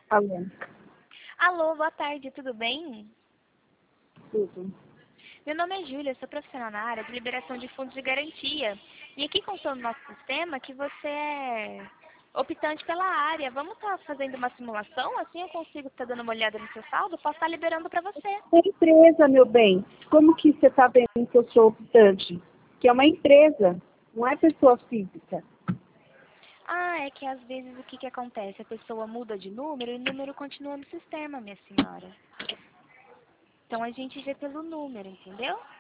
Alô, Alô, boa tarde, tudo bem? tudo. Meu nome é Júlia, sou profissional na área de liberação de fundos de garantia. E aqui constou no nosso sistema que você é optante pela área. Vamos estar fazendo uma simulação? Assim eu consigo estar dando uma olhada no seu saldo? Posso estar liberando para você. É empresa, meu bem. Como que você está vendo que eu sou optante? Que é uma empresa, não é pessoa física. Ah, é que às vezes o que acontece? A pessoa muda de número e o número continua no sistema, minha senhora. Então a gente vê pelo número, entendeu?